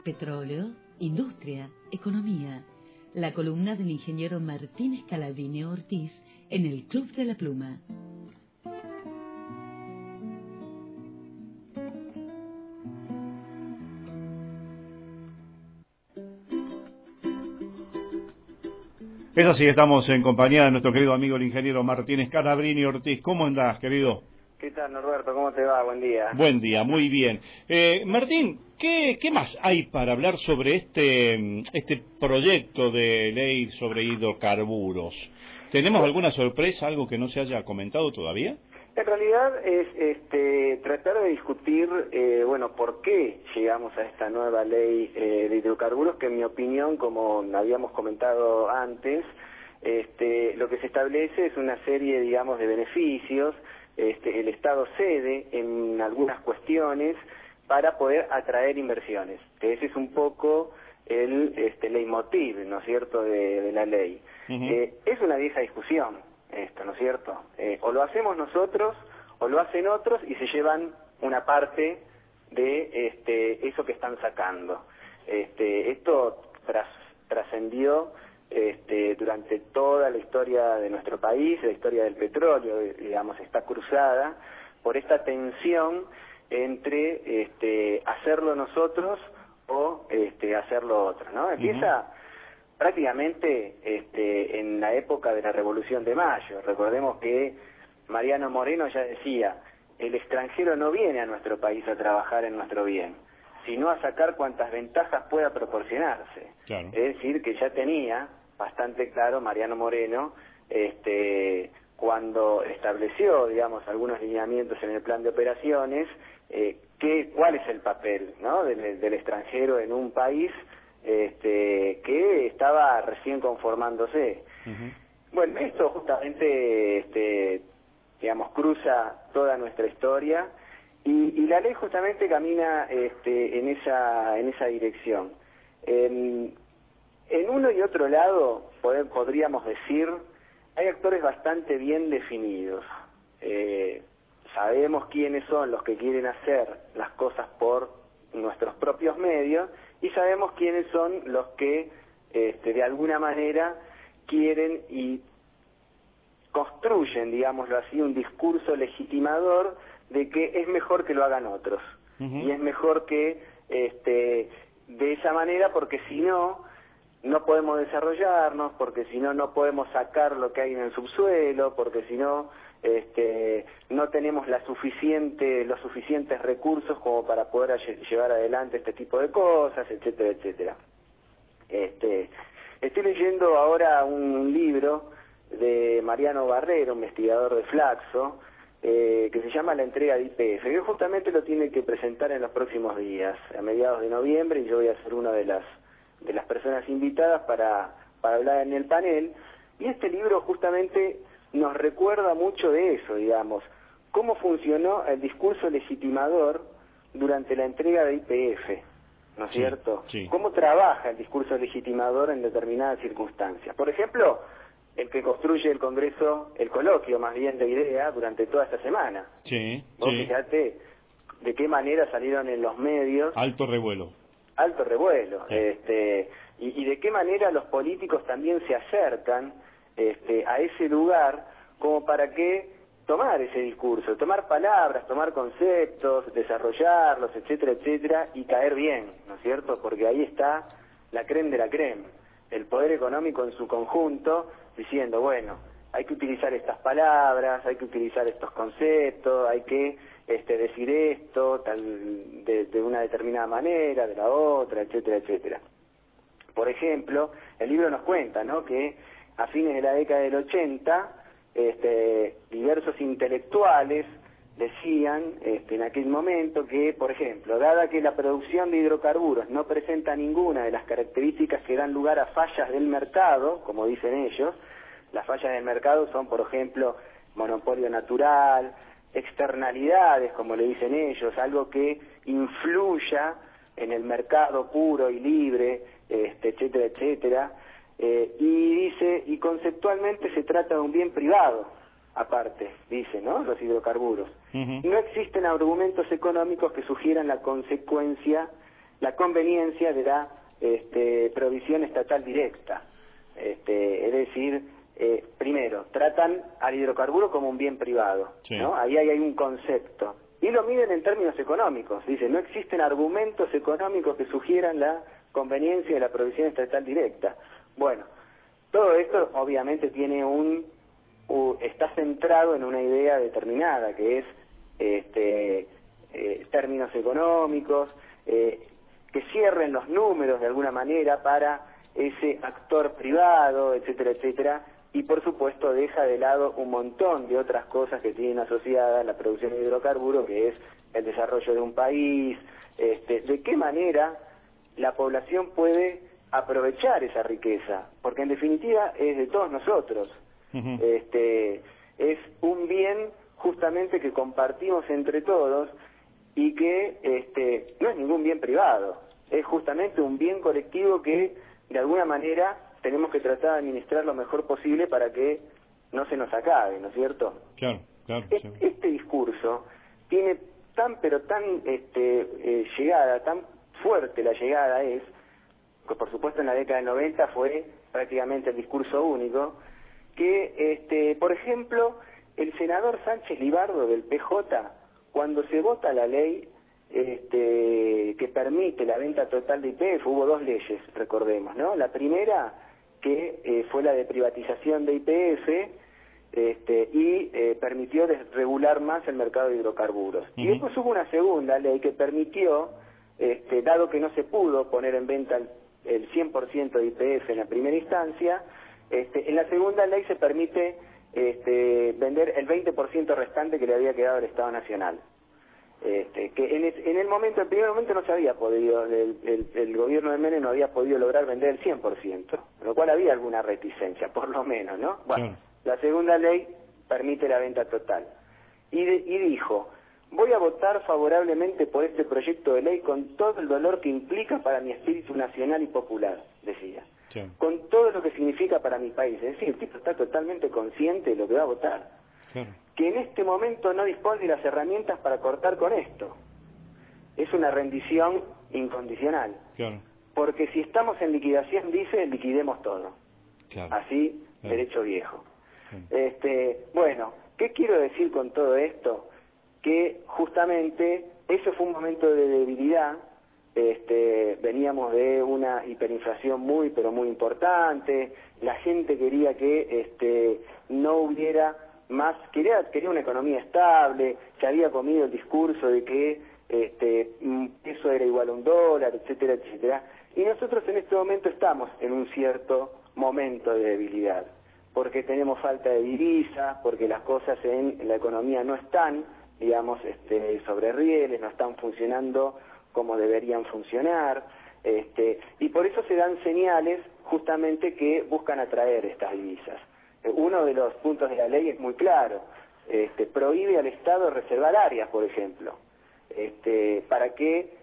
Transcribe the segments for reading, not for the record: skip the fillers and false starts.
Petróleo, industria, economía. La columna del ingeniero Martín Scalabrini Ortiz en el Club de la Pluma. Es así, estamos en compañía de nuestro querido amigo el ingeniero Martín Scalabrini Ortiz. ¿Cómo andás, querido? ¿Qué tal, Norberto? ¿Cómo te va? Buen día. Buen día, muy bien. Martín, ¿qué más hay para hablar sobre este proyecto de ley sobre hidrocarburos? ¿Tenemos alguna sorpresa, algo que no se haya comentado todavía? En realidad es tratar de discutir, por qué llegamos a esta nueva ley de hidrocarburos, que en mi opinión, como habíamos comentado antes, lo que se establece es una serie, digamos, de beneficios. El Estado cede en algunas cuestiones para poder atraer inversiones. Ese es un poco el leitmotiv, ¿no es cierto?, de la ley. Es una vieja discusión esto, ¿no es cierto? O lo hacemos nosotros o lo hacen otros y se llevan una parte de eso que están sacando. Esto trascendió durante toda la historia de nuestro país, la historia del petróleo, digamos, está cruzada por esta tensión entre hacerlo nosotros o hacerlo otro, ¿no? Empieza prácticamente en la época de la Revolución de Mayo. Recordemos que Mariano Moreno ya decía: el extranjero no viene a nuestro país a trabajar en nuestro bien, sino a sacar cuantas ventajas pueda proporcionarse. Claro. Es decir, que ya tenía bastante claro Mariano Moreno cuando estableció, digamos, algunos lineamientos en el plan de operaciones, cuál es el papel, ¿no?, del extranjero en un país que estaba recién conformándose. Bueno, esto justamente digamos, cruza toda nuestra historia y la ley justamente camina en esa dirección. En uno y otro lado, podríamos decir, hay actores bastante bien definidos. Sabemos quiénes son los que quieren hacer las cosas por nuestros propios medios y sabemos quiénes son los que de alguna manera quieren y construyen, digámoslo así, un discurso legitimador de que es mejor que lo hagan otros. Y es mejor que de esa manera, porque si no podemos desarrollarnos, porque si no podemos sacar lo que hay en el subsuelo, porque si no no tenemos los suficientes recursos como para poder llevar adelante este tipo de cosas, etcétera, etcétera. Estoy leyendo ahora un libro de Mariano Barrero, investigador de Flaxo, que se llama La entrega de YPF, que justamente lo tiene que presentar en los próximos días, a mediados de noviembre, y yo voy a ser una de las personas invitadas para hablar en el panel. Y este libro justamente nos recuerda mucho de eso, digamos, cómo funcionó el discurso legitimador durante la entrega de YPF, ¿no es cierto? Sí. Cómo trabaja el discurso legitimador en determinadas circunstancias. Por ejemplo, el que construye el Congreso, el coloquio más bien de idea durante toda esta semana. Vos fíjate de qué manera salieron en los medios. Alto revuelo. Y de qué manera los políticos también se acercan a ese lugar como para que tomar ese discurso, tomar palabras, tomar conceptos, desarrollarlos, etcétera, etcétera, y caer bien, ¿no es cierto? Porque ahí está la crème de la crème, el poder económico en su conjunto, diciendo, bueno, hay que utilizar estas palabras, hay que utilizar estos conceptos, hay que decir esto de una determinada manera, de la otra, etcétera, etcétera. Por ejemplo, el libro nos cuenta, ¿no?, que a fines de la década del 80, diversos intelectuales decían en aquel momento que, por ejemplo, dada que la producción de hidrocarburos no presenta ninguna de las características que dan lugar a fallas del mercado, como dicen ellos, las fallas del mercado son, por ejemplo, monopolio natural, externalidades, como le dicen ellos, algo que influya en el mercado puro y libre, etcétera, etcétera, y dice, y conceptualmente se trata de un bien privado, aparte, dice, ¿no?, los hidrocarburos. No existen argumentos económicos que sugieran la consecuencia la conveniencia de la provisión estatal directa. Es decir, primero, tratan al hidrocarburo como un bien privado, sí, ¿no? Ahí hay un concepto. Y lo miden en términos económicos. Dicen, no existen argumentos económicos que sugieran la conveniencia de la provisión estatal directa. Bueno, todo esto obviamente tiene está centrado en una idea determinada, que es términos económicos, que cierren los números de alguna manera para ese actor privado, etcétera, etcétera, y por supuesto deja de lado un montón de otras cosas que tienen asociada la producción de hidrocarburos, que es el desarrollo de un país, de qué manera la población puede aprovechar esa riqueza, porque en definitiva es de todos nosotros. uh-huh. Es un bien justamente que compartimos entre todos y que no es ningún bien privado, es justamente un bien colectivo que de alguna manera tenemos que tratar de administrar lo mejor posible para que no se nos acabe, ¿no es cierto? Claro, claro. Este discurso tiene tan llegada, tan fuerte la llegada es, que por supuesto en la década del 90 fue prácticamente el discurso único, que por ejemplo el senador Sánchez Libardo del PJ, cuando se vota la ley que permite la venta total de YPF, hubo dos leyes, recordemos, ¿no? La primera, que fue la de privatización de YPF, y permitió desregular más el mercado de hidrocarburos. Uh-huh. Y después hubo una segunda ley que permitió, dado que no se pudo poner en venta el 100% de YPF en la primera instancia, en la segunda ley se permite vender el 20% restante que le había quedado al Estado Nacional. Que en el primer momento no se había podido, el gobierno de Menem no había podido lograr vender el 100%, con lo cual había alguna reticencia, por lo menos, ¿no? Bueno, la segunda ley permite la venta total. Y dijo, voy a votar favorablemente por este proyecto de ley con todo el dolor que implica para mi espíritu nacional y popular, decía. Sí. Con todo lo que significa para mi país. Es decir, el tipo está totalmente consciente de lo que va a votar. Claro. Que en este momento no dispone de las herramientas para cortar con esto. Es una rendición incondicional. Claro. Porque si estamos en liquidación, dice, liquidemos todo. Claro. Así, claro. Derecho viejo. Claro. Bueno, ¿qué quiero decir con todo esto? Que justamente eso fue un momento de debilidad. Veníamos de una hiperinflación muy, pero muy importante. La gente quería que no hubiera más, quería una economía estable, se había comido el discurso de que eso era igual a $1, etcétera, etcétera. Y nosotros en este momento estamos en un cierto momento de debilidad, porque tenemos falta de divisa, porque las cosas en la economía no están, digamos, sobre rieles, no están funcionando como deberían funcionar, y por eso se dan señales justamente que buscan atraer estas divisas. Uno de los puntos de la ley es muy claro, prohíbe al Estado reservar áreas, por ejemplo, para que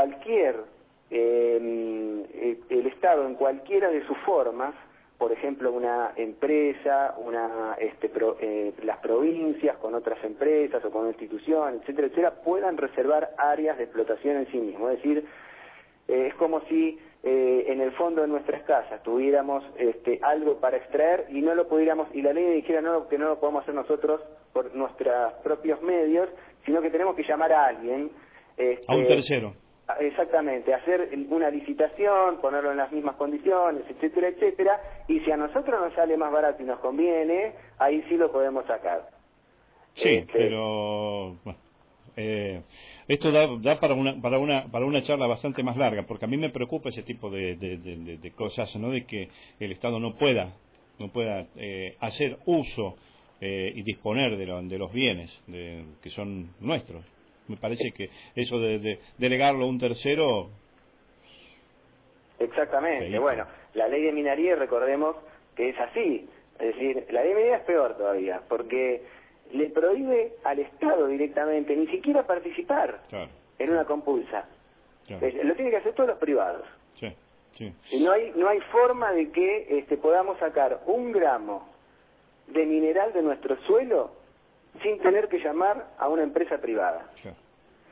el Estado en cualquiera de sus formas, por ejemplo una empresa, las provincias con otras empresas o con instituciones, etcétera, etcétera, puedan reservar áreas de explotación en sí mismo. Es decir, es como si en el fondo de nuestras casas tuviéramos algo para extraer y no lo pudiéramos, y la ley dijera que no lo podemos hacer nosotros por nuestros propios medios, sino que tenemos que llamar a alguien. A un tercero. Exactamente, hacer una licitación, ponerlo en las mismas condiciones, etcétera, etcétera, y si a nosotros nos sale más barato y nos conviene, ahí sí lo podemos sacar. Sí, pero bueno, esto da para una charla bastante más larga, porque a mí me preocupa ese tipo de cosas, ¿no? De que el Estado no pueda hacer uso y disponer de los bienes que son nuestros. Me parece que eso de delegarlo a un tercero... Exactamente, bueno, la ley de minería, recordemos que es así, es decir, la ley de minería es peor todavía, porque le prohíbe al Estado directamente ni siquiera participar en una compulsa. Lo tienen que hacer todos los privados. Y no hay forma de que podamos sacar 1 gramo de mineral de nuestro suelo sin tener que llamar a una empresa privada.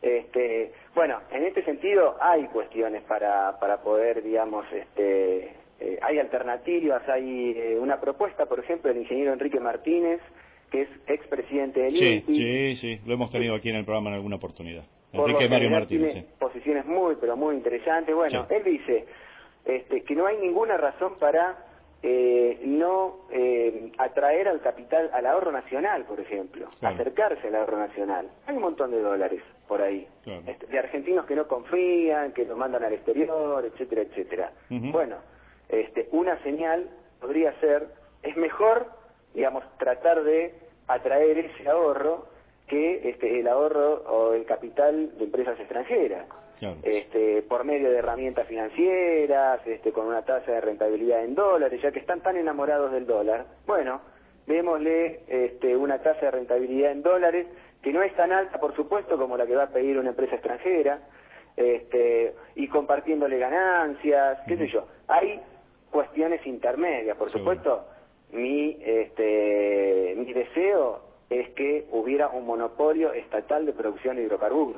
Bueno, en este sentido hay cuestiones para poder, digamos, hay alternativas, hay una propuesta, por ejemplo, del ingeniero Enrique Martínez, que es expresidente del INPI. Sí, lo hemos tenido aquí en el programa en alguna oportunidad. Por Enrique Mario Martínez. Tiene posiciones muy, pero muy interesantes. Bueno, él dice que no hay ninguna razón para no atraer al capital, al ahorro nacional, por ejemplo, acercarse al ahorro nacional. Hay un montón de dólares por ahí, de argentinos que no confían, que lo mandan al exterior, etcétera, etcétera. Bueno, una señal podría ser, es mejor, digamos, tratar de atraer ese ahorro que el ahorro o el capital de empresas extranjeras. Por medio de herramientas financieras, con una tasa de rentabilidad en dólares, ya que están tan enamorados del dólar. Bueno, démosle una tasa de rentabilidad en dólares que no es tan alta, por supuesto, como la que va a pedir una empresa extranjera, y compartiéndole ganancias, qué sé yo. Hay cuestiones intermedias, por supuesto. Mi deseo es que hubiera un monopolio estatal de producción de hidrocarburos,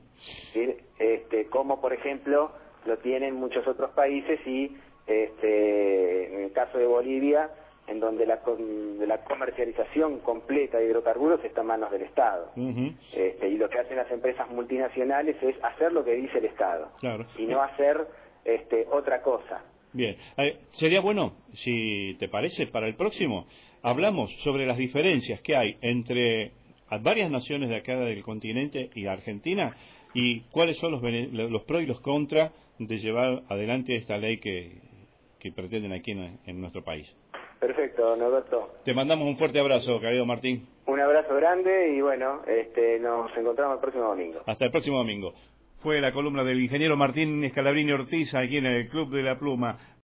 como por ejemplo lo tienen muchos otros países y en el caso de Bolivia, en donde la comercialización completa de hidrocarburos está en manos del Estado. Y lo que hacen las empresas multinacionales es hacer lo que dice el Estado, y no hacer otra cosa. Bien, sería bueno, si te parece, para el próximo hablamos sobre las diferencias que hay entre varias naciones de acá del continente y Argentina, y cuáles son los pros y los contras de llevar adelante esta ley que pretenden aquí en nuestro país. Perfecto, Norberto. Te mandamos un fuerte abrazo, querido Martín. Un abrazo grande y bueno, nos encontramos el próximo domingo. Hasta el próximo domingo. Fue la columna del ingeniero Martín Scalabrini Ortiz aquí en el Club de la Pluma.